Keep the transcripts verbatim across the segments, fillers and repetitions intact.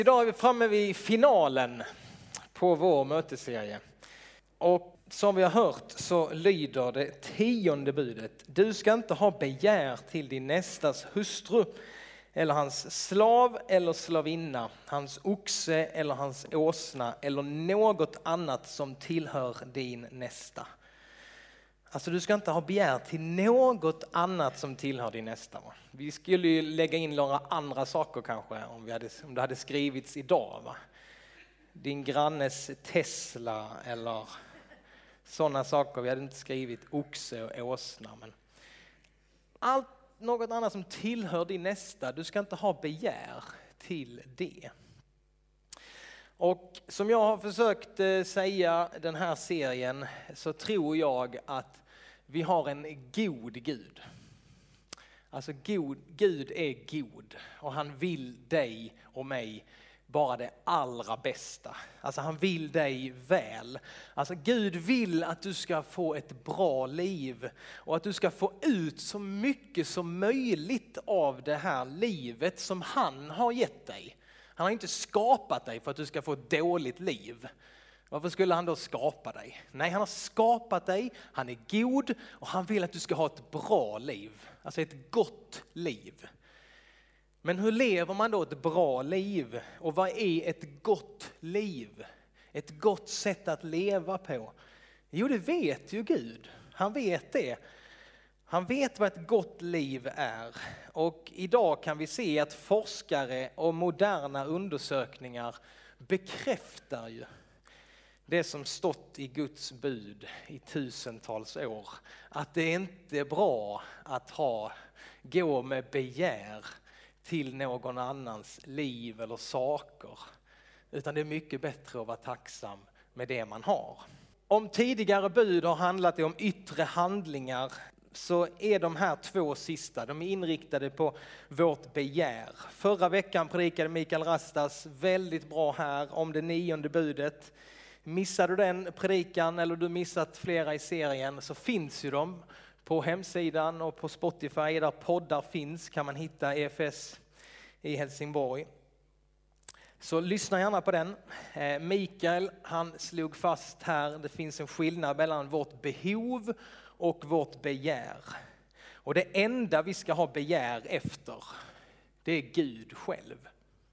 Idag är vi framme vid finalen på vår mötesserie. Och som vi har hört så lyder det tionde budet. Du ska inte ha begär till din nästas hustru eller hans slav eller slavinna, hans oxe eller hans åsna eller något annat som tillhör din nästa. Alltså du ska inte ha begär till något annat som tillhör din nästa. Va? Vi skulle ju lägga in några andra saker kanske om, vi hade, om det hade skrivits idag. Va? Din grannes Tesla eller sådana saker. Vi hade inte skrivit oxe och åsna. Men allt något annat som tillhör din nästa, du ska inte ha begär till det. Och som jag har försökt säga den här serien så tror jag att vi har en god Gud. Alltså god, Gud är god och han vill dig och mig bara det allra bästa. Alltså han vill dig väl. Alltså Gud vill att du ska få ett bra liv och att du ska få ut så mycket som möjligt av det här livet som han har gett dig. Han har inte skapat dig för att du ska få ett dåligt liv. Varför skulle han då skapa dig? Nej, han har skapat dig, han är god och han vill att du ska ha ett bra liv. Alltså ett gott liv. Men hur lever man då ett bra liv? Och vad är ett gott liv? Ett gott sätt att leva på? Jo, det vet ju Gud. Han vet det. Han vet vad ett gott liv är. Och idag kan vi se att forskare och moderna undersökningar bekräftar ju det som stått i Guds bud i tusentals år. Att det inte är bra att ha, gå med begär till någon annans liv eller saker. Utan det är mycket bättre att vara tacksam med det man har. Om tidigare bud har handlat om yttre handlingar så är de här två sista, de är inriktade på vårt begär. Förra veckan predikade Mikael Rastas väldigt bra här om det nionde budet. Missar du den predikan eller du missat flera i serien så finns ju de på hemsidan och på Spotify där poddar finns kan man hitta E F S i Helsingborg. Så lyssna gärna på den. Mikael han slog fast här, det finns en skillnad mellan vårt behov och vårt begär. Och det enda vi ska ha begär efter, det är Gud själv.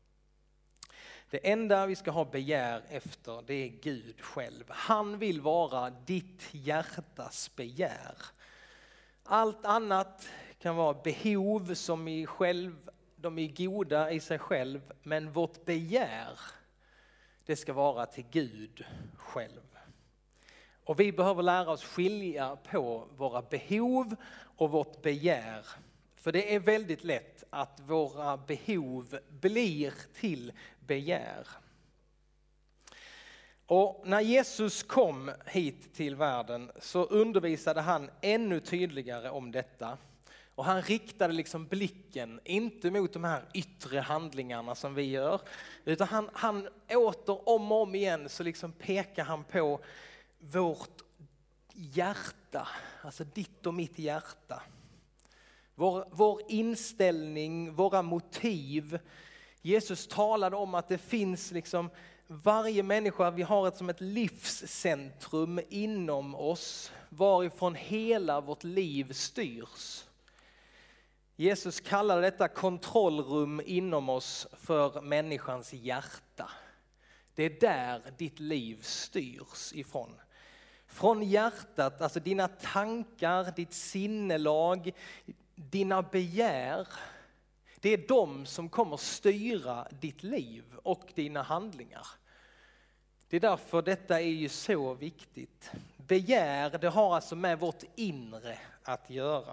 Det enda vi ska ha begär efter, det är Gud själv. Han vill vara ditt hjärtas begär. Allt annat kan vara behov som är själv, de är goda i sig själv. Men vårt begär, det ska vara till Gud själv. Och vi behöver lära oss skilja på våra behov och vårt begär. För det är väldigt lätt att våra behov blir till begär. Och när Jesus kom hit till världen så undervisade han ännu tydligare om detta. Och han riktade liksom blicken inte mot de här yttre handlingarna som vi gör. Utan han, han åter om och om igen så liksom pekar han på vårt hjärta. Alltså ditt och mitt hjärta. Vår, vår inställning, våra motiv. Jesus talade om att det finns liksom varje människa, vi har ett som ett livscentrum inom oss varifrån hela vårt liv styrs. Jesus kallade detta kontrollrum inom oss för människans hjärta. Det är där ditt liv styrs ifrån. Från hjärtat, alltså dina tankar, ditt sinnelag, dina begär. Det är de som kommer styra ditt liv och dina handlingar. Det är därför detta är ju så viktigt. Begär, det har alltså med vårt inre att göra.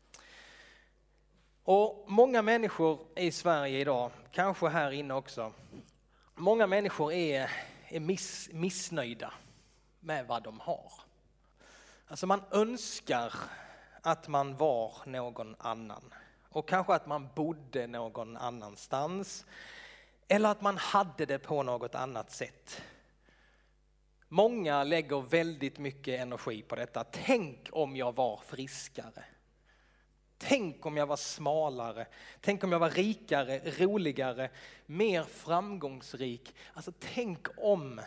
Och många människor i Sverige idag, kanske här inne också, många människor är, är miss, missnöjda med vad de har. Alltså man önskar att man var någon annan. Och kanske att man bodde någon annanstans. Eller att man hade det på något annat sätt. Många lägger väldigt mycket energi på detta. Tänk om jag var friskare. Tänk om jag var smalare, tänk om jag var rikare, roligare, mer framgångsrik. Alltså tänk om.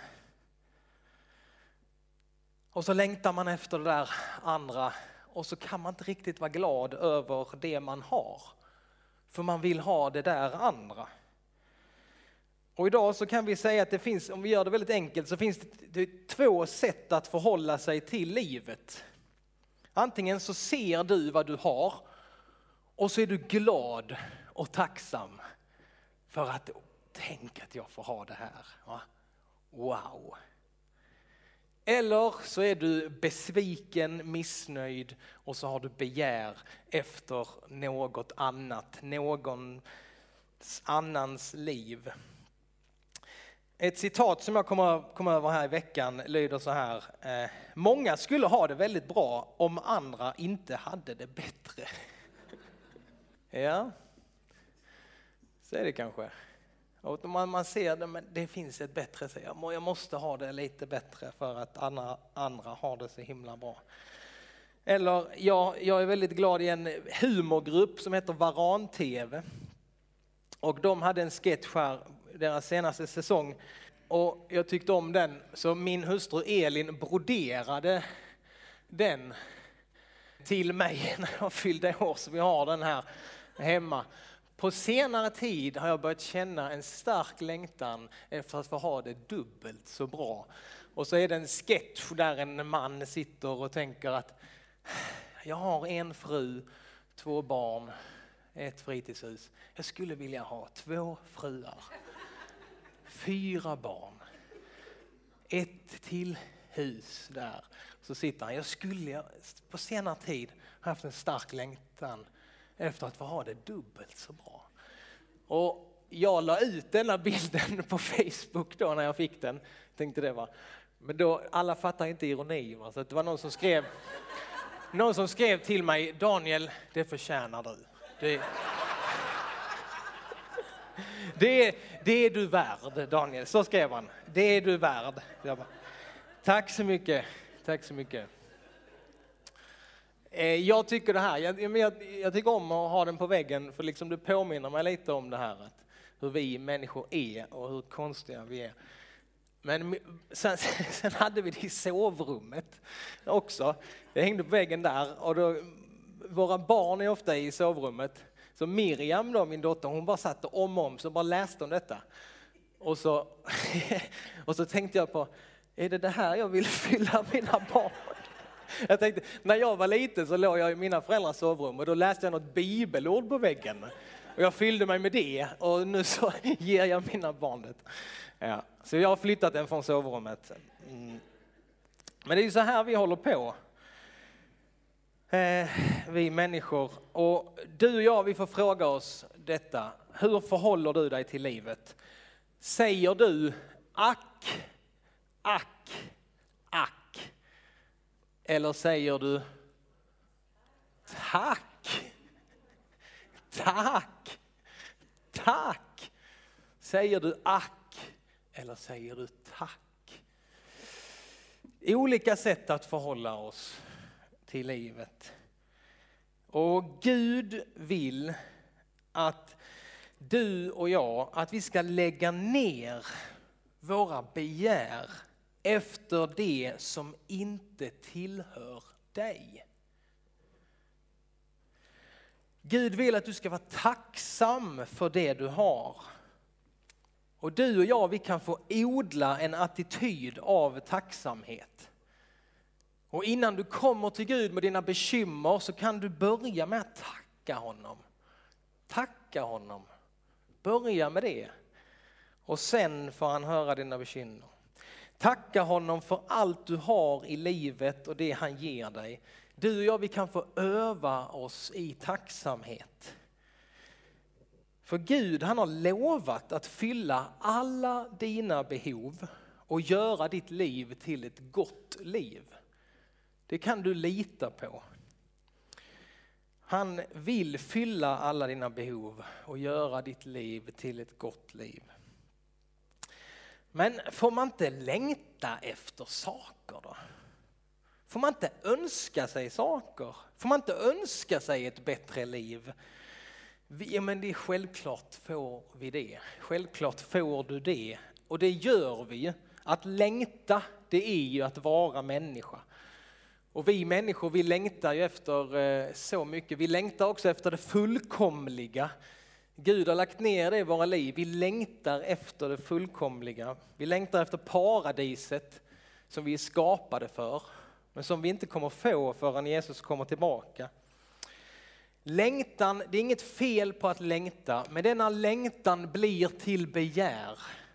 Och så längtar man efter det där andra och så kan man inte riktigt vara glad över det man har. För man vill ha det där andra. Och idag så kan vi säga att det finns, om vi gör det väldigt enkelt, så finns det två sätt att förhålla sig till livet. Antingen så ser du vad du har och så är du glad och tacksam för att tänk att jag får ha det här. Wow! Eller så är du besviken, missnöjd och så har du begär efter något annat, någon annans liv. Ett citat som jag kom, kom över här i veckan lyder så här. Eh, Många skulle ha det väldigt bra om andra inte hade det bättre. Ja, så är det kanske. Och man, man ser det, men det finns ett bättre. Så jag, jag måste ha det lite bättre för att andra, andra har det så himla bra. Eller jag, jag är väldigt glad i en humorgrupp som heter Varan T V. Och de hade en sketch här, deras senaste säsong. Och jag tyckte om den, så min hustru Elin broderade den till mig när jag fyllde år. Så vi har den här hemma. På senare tid har jag börjat känna en stark längtan efter att få ha det dubbelt så bra. Och så är det en sketch där en man sitter och tänker att jag har en fru, två barn, ett fritidshus. Jag skulle vilja ha två fruar, fyra barn, ett till hus där. Så sitter han. Jag skulle på senare tid haft en stark längtan efter att få ha det dubbelt så bra. Och jag la ut denna bilden på Facebook då när jag fick den. Tänkte det var. Men då, alla fattar inte ironi. Va? Så det var någon som skrev någon som skrev till mig, Daniel, det förtjänar du. Det, det, det är du värd, Daniel. Så skrev han. Det är du värd. Jag bara, tack så mycket. Tack så mycket. Jag tycker det här, jag, jag, jag tycker om att ha den på väggen för liksom det påminner mig lite om det här. Att hur vi människor är och hur konstiga vi är. Men sen, sen hade vi det i sovrummet också. Jag hängde på väggen där och då, våra barn är ofta i sovrummet. Så Miriam då, min dotter, hon bara satt och om och om så bara läste om detta. Och så, och så tänkte jag på, är det det här jag vill fylla mina barn? Jag tänkte, när jag var liten så låg jag i mina föräldrars sovrum och då läste jag något bibelord på väggen. Och jag fyllde mig med det och nu så ger jag mina barn det. Ja, så jag har flyttat den från sovrummet. Mm. Men det är ju så här vi håller på. Eh, vi människor. Och du och jag, vi får fråga oss detta. Hur förhåller du dig till livet? Säger du ack, ack, ack? Eller säger du tack, tack, tack? Säger du ack eller säger du tack? Olika sätt att förhålla oss till livet. Och Gud vill att du och jag, att vi ska lägga ner våra begär efter det som inte tillhör dig. Gud vill att du ska vara tacksam för det du har. Och du och jag, vi kan få odla en attityd av tacksamhet. Och innan du kommer till Gud med dina bekymmer så kan du börja med att tacka honom. Tacka honom. Börja med det. Och sen får han höra dina bekymmer. Tacka honom för allt du har i livet och det han ger dig. Du och jag, vi kan få öva oss i tacksamhet. För Gud, han har lovat att fylla alla dina behov och göra ditt liv till ett gott liv. Det kan du lita på. Han vill fylla alla dina behov och göra ditt liv till ett gott liv. Men får man inte längta efter saker då? Får man inte önska sig saker? Får man inte önska sig ett bättre liv? Ja, men det är självklart får vi det. Självklart får du det. Och det gör vi ju. Att längta, det är ju att vara människa. Och vi människor, vi längtar ju efter eh, så mycket. Vi längtar också efter det fullkomliga. Gud har lagt ner det i våra liv. Vi längtar efter det fullkomliga. Vi längtar efter paradiset som vi är skapade för. Men som vi inte kommer få förrän Jesus kommer tillbaka. Längtan, det är inget fel på att längta. Men denna längtan blir till begär.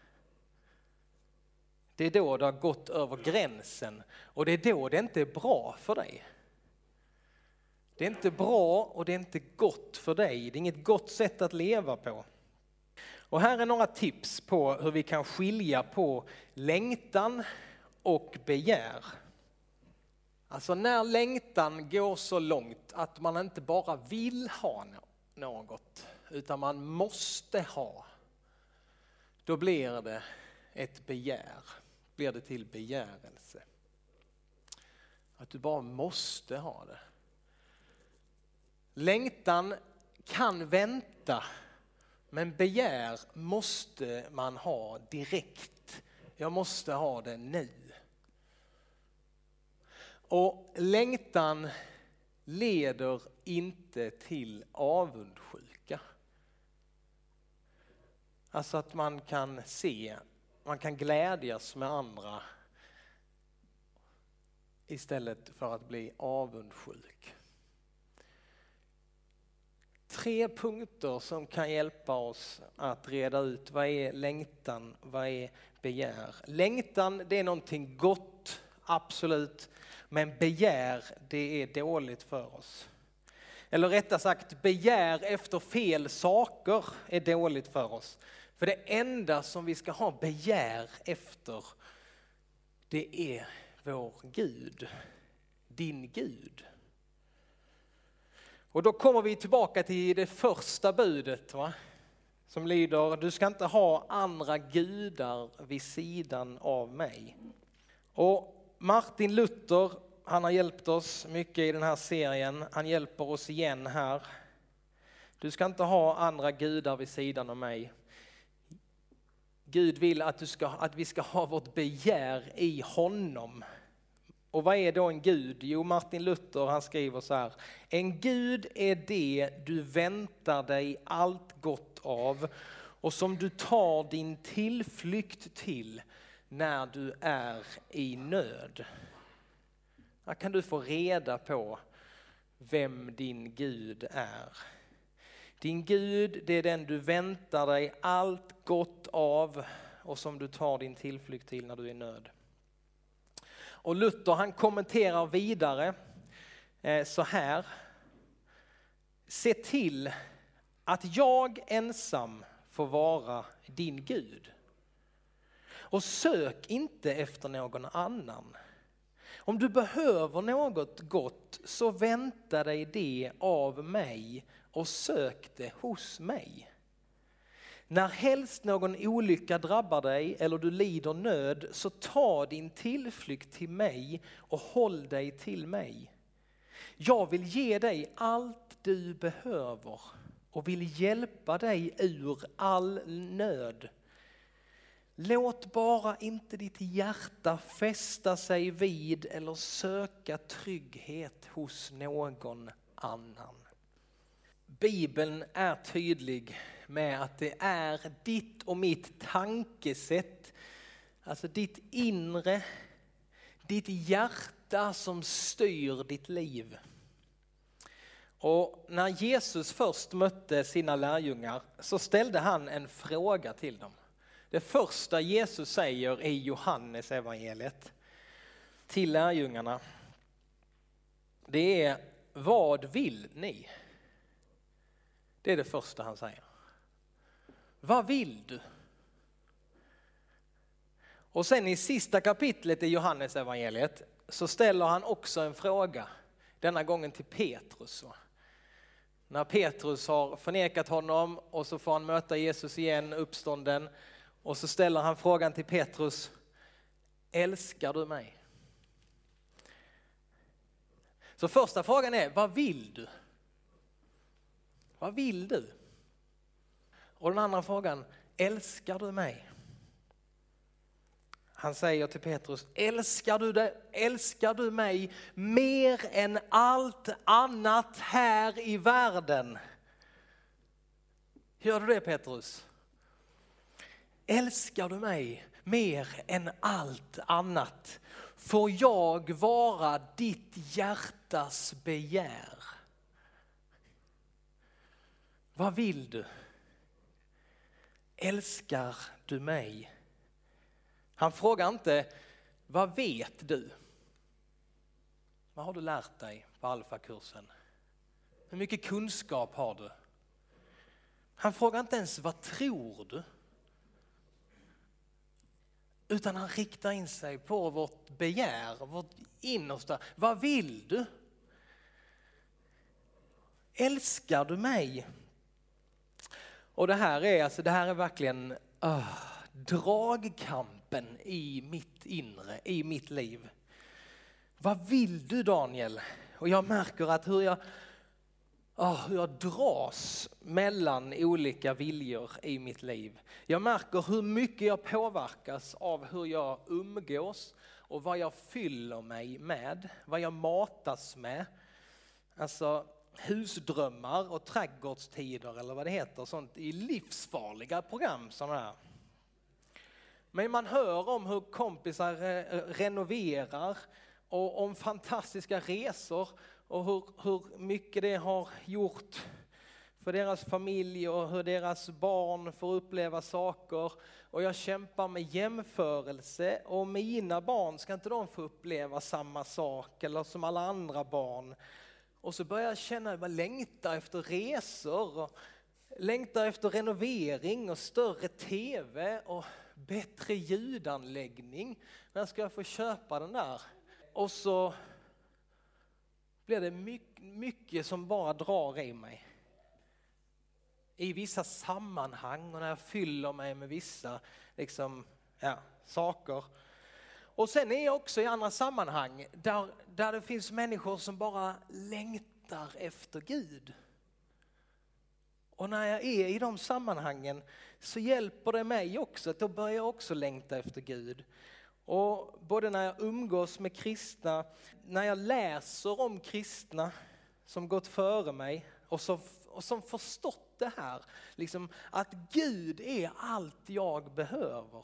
Det är då det har gått över gränsen. Och det är då det inte är bra för dig. Det är inte bra och det är inte gott för dig. Det är inget gott sätt att leva på. Och här är några tips på hur vi kan skilja på längtan och begär. Alltså när längtan går så långt att man inte bara vill ha något utan man måste ha. Då blir det ett begär. Blir det till begärelse. Att du bara måste ha det. Längtan kan vänta, men begär måste man ha direkt. Jag måste ha det nu. Och längtan leder inte till avundsjuka. Alltså att man kan se, man kan glädjas med andra istället för att bli avundsjuk. Tre punkter som kan hjälpa oss att reda ut vad är längtan, vad är begär. Längtan, det är någonting gott, absolut, men begär, det är dåligt för oss. Eller rättare sagt, begär efter fel saker är dåligt för oss. För det enda som vi ska ha begär efter, det är vår Gud, din Gud. Och då kommer vi tillbaka till det första budet, va? Som lyder, du ska inte ha andra gudar vid sidan av mig. Och Martin Luther, han har hjälpt oss mycket i den här serien. Han hjälper oss igen här. Du ska inte ha andra gudar vid sidan av mig. Gud vill att, du ska, att vi ska ha vårt begär i honom. Och vad är då en Gud? Jo, Martin Luther, han skriver så här. En Gud är det du väntar dig allt gott av och som du tar din tillflykt till när du är i nöd. Här kan du få reda på vem din Gud är. Din Gud, det är den du väntar dig allt gott av och som du tar din tillflykt till när du är i nöd. Och Luther, han kommenterar vidare eh, så här. Se till att jag ensam får vara din Gud. Och sök inte efter någon annan. Om du behöver något gott så vänta dig det av mig och sök det hos mig. När helst någon olycka drabbar dig eller du lider nöd så ta din tillflykt till mig och håll dig till mig. Jag vill ge dig allt du behöver och vill hjälpa dig ur all nöd. Låt bara inte ditt hjärta fästa sig vid eller söka trygghet hos någon annan. Bibeln är tydlig med att det är ditt och mitt tankesätt, alltså ditt inre, ditt hjärta som styr ditt liv. Och när Jesus först mötte sina lärjungar så ställde han en fråga till dem. Det första Jesus säger i Johannes evangeliet till lärjungarna, det är: vad vill ni? Det är det första han säger. Vad vill du? Och sen i sista kapitlet i Johannes evangeliet så ställer han också en fråga, denna gången till Petrus. När Petrus har förnekat honom och så får han möta Jesus igen, uppstånden, och så ställer han frågan till Petrus: älskar du mig? Så första frågan är, vad vill du? Vad vill du? Och den andra frågan, älskar du mig? Han säger till Petrus, älskar du, det, älskar du mig mer än allt annat här i världen? Gör du det, Petrus? Älskar du mig mer än allt annat? Får jag vara ditt hjärtas begär? Vad vill du? Älskar du mig? Han frågar inte, vad vet du? Vad har du lärt dig på alfakursen? Hur mycket kunskap har du? Han frågar inte ens, vad tror du? Utan han riktar in sig på vårt begär, vårt innersta. Vad vill du? Älskar du mig? Och det här är, alltså, det här är verkligen uh, dragkampen i mitt inre, i mitt liv. Vad vill du, Daniel? Och jag märker att hur jag, uh, hur jag dras mellan olika viljor i mitt liv. Jag märker hur mycket jag påverkas av hur jag umgås och vad jag fyller mig med, vad jag matas med. Alltså husdrömmar och trädgårdstider eller vad det heter, sånt i livsfarliga program sådana här. Men man hör om hur kompisar renoverar och om fantastiska resor och hur, hur mycket det har gjort för deras familj och hur deras barn får uppleva saker. Och jag kämpar med jämförelse, och mina barn, ska inte de få uppleva samma sak eller som alla andra barn? Och så börjar jag känna att jag längtar efter resor och längtar efter renovering och större tv och bättre ljudanläggning. När ska jag få köpa den där? Och så blir det mycket, mycket som bara drar i mig. I vissa sammanhang och när jag fyller mig med vissa liksom, ja, saker. Och sen är jag också i andra sammanhang där, där det finns människor som bara längtar efter Gud. Och när jag är i de sammanhangen så hjälper det mig också, att då börjar jag också längta efter Gud. Och både när jag umgås med kristna, när jag läser om kristna som gått före mig och som, och som förstått det här, liksom att Gud är allt jag behöver.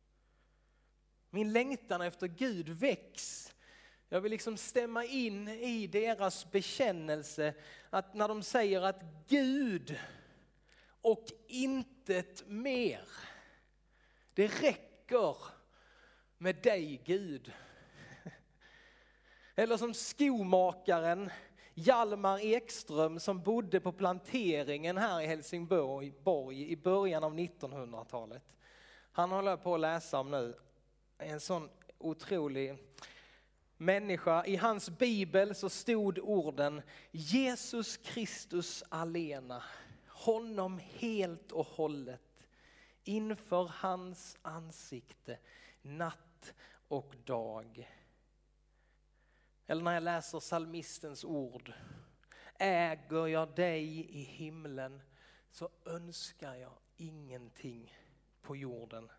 Min längtan efter Gud väcks. Jag vill liksom stämma in i deras bekännelse, att när de säger att Gud och intet mer, det räcker med dig, Gud. Eller som skomakaren Hjalmar Ekström som bodde på planteringen här i Helsingborg i början av nittonhundratalet. Han håller på att läsa om nu. En sån otrolig människa. I hans bibel så stod orden Jesus Kristus alena, honom helt och hållet, inför hans ansikte, natt och dag. Eller när jag läser psalmistens ord, äger jag dig i himlen så önskar jag ingenting på jorden.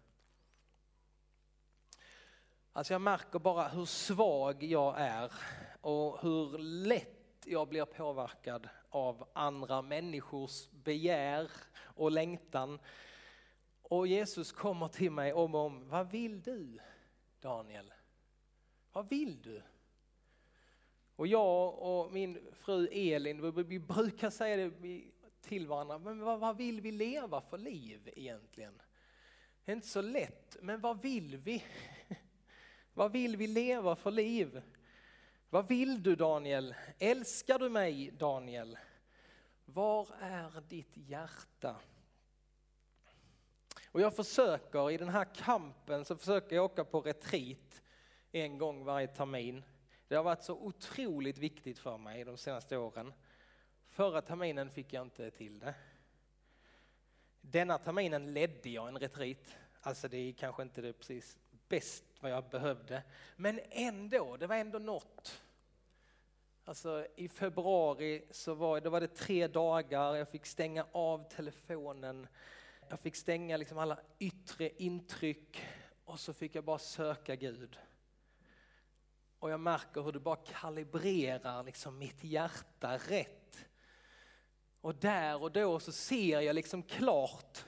Alltså jag märker bara hur svag jag är och hur lätt jag blir påverkad av andra människors begär och längtan. Och Jesus kommer till mig om och om, vad vill du, Daniel? Vad vill du? Och jag och min fru Elin, vi brukar säga det till varandra, men vad vill vi leva för liv egentligen? Det är inte så lätt, men vad vill vi? Vad vill vi leva för liv? Vad vill du, Daniel? Älskar du mig, Daniel? Var är ditt hjärta? Och jag försöker i den här kampen så försöker jag åka på retreat en gång varje termin. Det har varit så otroligt viktigt för mig de senaste åren. Förra terminen fick jag inte till det. Denna terminen ledde jag en retreat. Alltså det är kanske inte det precis bäst vad jag behövde. Men ändå, det var ändå något. Alltså i februari så var, då var det tre dagar, jag fick stänga av telefonen, jag fick stänga liksom alla yttre intryck och så fick jag bara söka Gud. Och jag märker hur det bara kalibrerar liksom mitt hjärta rätt. Och där och då så ser jag liksom klart,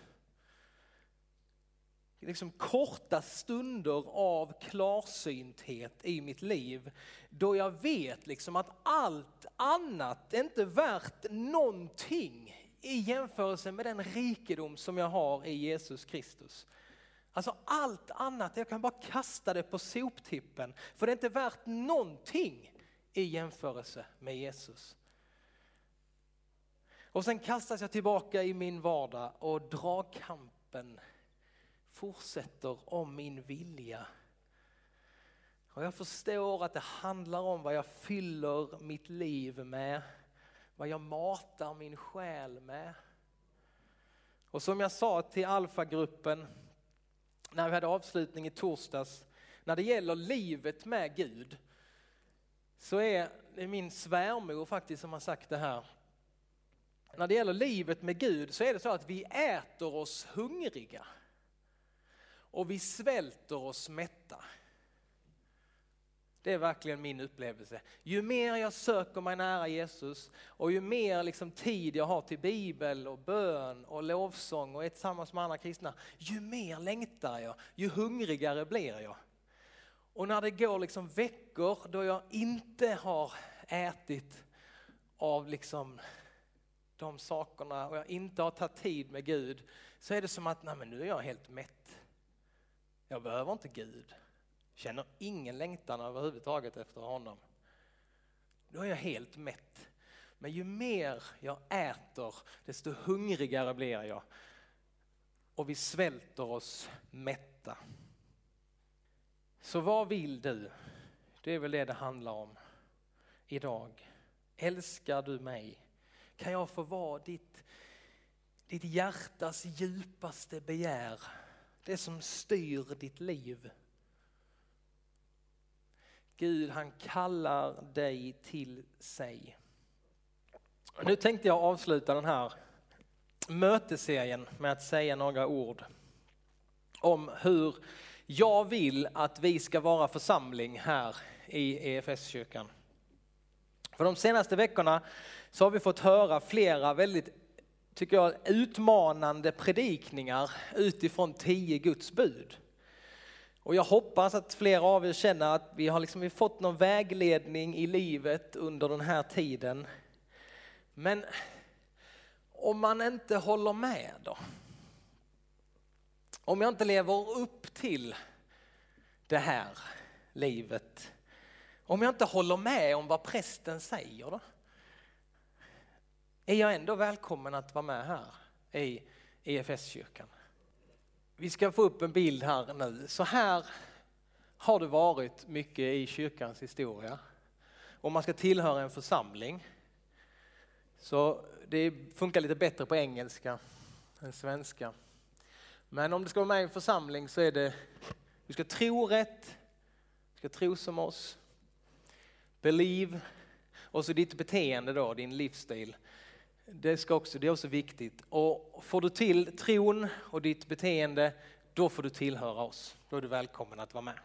liksom korta stunder av klarsynthet i mitt liv. Då jag vet liksom att allt annat är inte värt någonting i jämförelse med den rikedom som jag har i Jesus Kristus. Alltså allt annat, jag kan bara kasta det på soptippen. För det är inte värt någonting i jämförelse med Jesus. Och sen kastas jag tillbaka i min vardag och dragkampen fortsätter om min vilja. Och jag förstår att det handlar om vad jag fyller mitt liv med. Vad jag matar min själ med. Och som jag sa till Alfa-gruppen när vi hade avslutning i torsdags. När det gäller livet med Gud så är det min svärmor faktiskt som har sagt det här. När det gäller livet med Gud så är det så att vi äter oss hungriga. Och vi svälter oss mätta. Det är verkligen min upplevelse. Ju mer jag söker mig nära Jesus och ju mer liksom tid jag har till bibel och bön och lovsång och är tillsammans med andra kristna, ju mer längtar jag, ju hungrigare blir jag. Och när det går liksom veckor då jag inte har ätit av liksom de sakerna och jag inte har tagit tid med Gud, så är det som att nej, men nu är jag helt mätt. Jag behöver inte Gud. Känner ingen längtan överhuvudtaget efter honom. Då är jag helt mätt. Men ju mer jag äter, desto hungrigare blir jag. Och vi svälter oss mätta. Så vad vill du? Det är väl det det handlar om idag. Älskar du mig? Kan jag få vara ditt, ditt hjärtas djupaste begär? Det som styr ditt liv. Gud, han kallar dig till sig. Nu tänkte jag avsluta den här möteserien med att säga några ord om hur jag vill att vi ska vara församling här i E F S-kyrkan. För de senaste veckorna så har vi fått höra flera väldigt, tycker jag, utmanande predikningar utifrån tio Guds bud. Och jag hoppas att flera av er känner att vi har liksom fått någon vägledning i livet under den här tiden. Men om man inte håller med då? Om jag inte lever upp till det här livet? Om jag inte håller med om vad prästen säger då? Är jag ändå välkommen att vara med här i E F S-kyrkan? Vi ska få upp en bild här nu. Så här har det varit mycket i kyrkans historia. Om man ska tillhöra en församling. Så det funkar lite bättre på engelska än svenska. Men om du ska vara med i en församling så är det, du ska tro rätt, du ska tro som oss. Believe, och så ditt beteende då, din livsstil. Det, ska också, det är också viktigt. Och får du till tron och ditt beteende, då får du tillhöra oss. Då är du välkommen att vara med.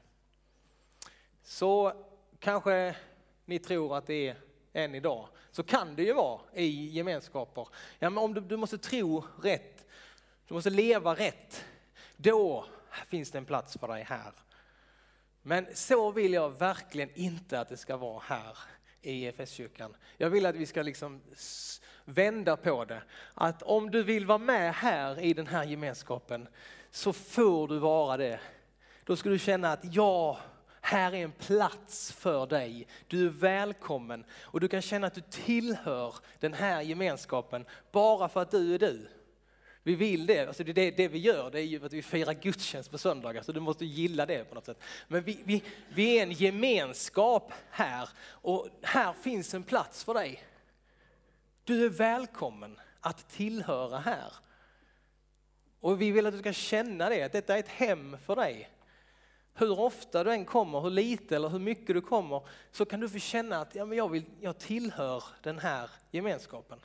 Så kanske ni tror att det är än idag. Så kan det ju vara i gemenskaper. Ja, men om du, du måste tro rätt, du måste leva rätt, då finns det en plats för dig här. Men så vill jag verkligen inte att det ska vara här i E F S-kyrkan. Jag vill att vi ska liksom vända på det. Att om du vill vara med här i den här gemenskapen så får du vara det. Då ska du känna att ja, här är en plats för dig. Du är välkommen och du kan känna att du tillhör den här gemenskapen bara för att du är du. Vi vill det, alltså det, det, det vi gör det är ju att vi firar gudstjänst på söndagar, så du måste gilla det på något sätt. Men vi, vi, vi är en gemenskap här och här finns en plats för dig. Du är välkommen att tillhöra här. Och vi vill att du ska känna det, att detta är ett hem för dig. hur ofta du än kommer, hur lite eller hur mycket du kommer, så kan du få känna att ja, men jag, vill, jag tillhör den här gemenskapen.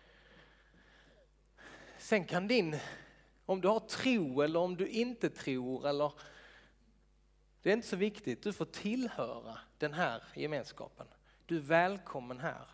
Sen kan din, om du har tro eller om du inte tror, eller, det är inte så viktigt. Du får tillhöra den här gemenskapen. Du är välkommen här.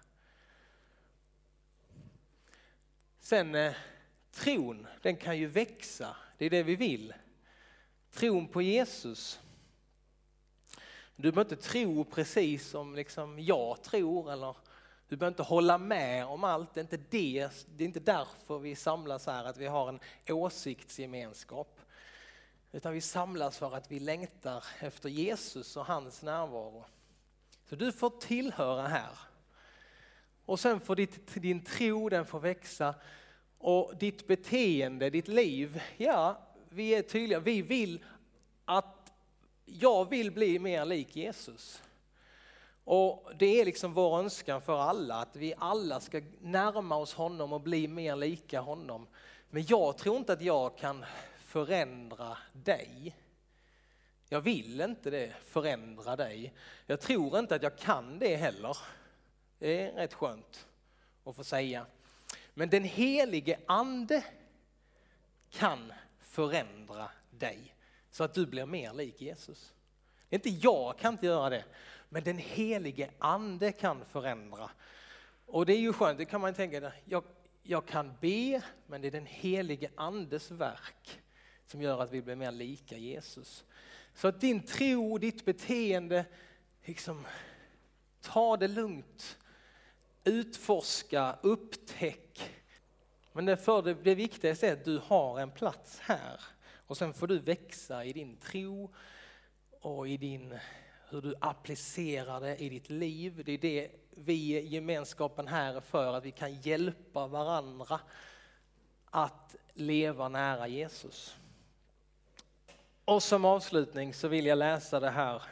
Sen eh, tron, den kan ju växa. Det är det vi vill. Tron på Jesus. Du behöver inte tro precis som liksom jag tror, eller du behöver inte hålla med om allt. Det är inte, det, det är inte därför vi samlas här, att vi har en åsiktsgemenskap. Utan vi samlas för att vi längtar efter Jesus och hans närvaro. Så du får tillhöra här. Och sen får ditt, din tro, den får växa. Och ditt beteende, ditt liv, ja, vi är tydliga. Vi vill att, jag vill bli mer lik Jesus. Och det är liksom vår önskan för alla, att vi alla ska närma oss honom och bli mer lika honom. Men jag tror inte att jag kan förändra dig. Jag vill inte det, förändra dig. Jag tror inte att jag kan det heller. Det är rätt skönt att få säga. Men den helige ande kan förändra dig så att du blir mer lik Jesus. Inte jag kan inte göra det, men den helige ande kan förändra. Och det är ju skönt, det kan man tänka, jag, jag kan be, men det är den helige andes verk som gör att vi blir mer lika Jesus. Så att din tro, ditt beteende, liksom, ta det lugnt. Utforska, upptäck. Men det, för det, det viktigaste är att du har en plats här. Och sen får du växa i din tro och i din, hur du applicerar det i ditt liv. Det är det vi gemenskapen här är för, att vi kan hjälpa varandra att leva nära Jesus. Och som avslutning så vill jag läsa det här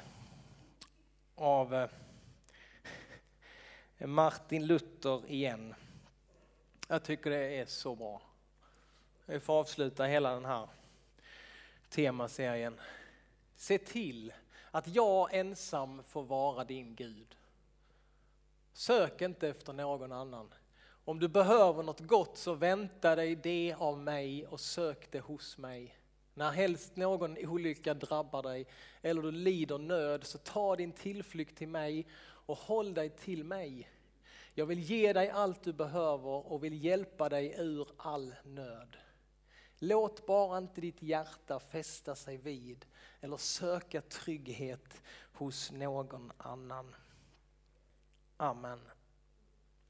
av Martin Luther igen. Jag tycker det är så bra. Vi får avsluta hela den här temaserien. Se till att jag ensam får vara din Gud. Sök inte efter någon annan. Om du behöver något gott så vänta dig det av mig och sök det hos mig. När helst någon olycka drabbar dig eller du lider nöd, så ta din tillflykt till mig och håll dig till mig. Jag vill ge dig allt du behöver och vill hjälpa dig ur all nöd. Låt bara inte ditt hjärta fästa sig vid eller söka trygghet hos någon annan. Amen.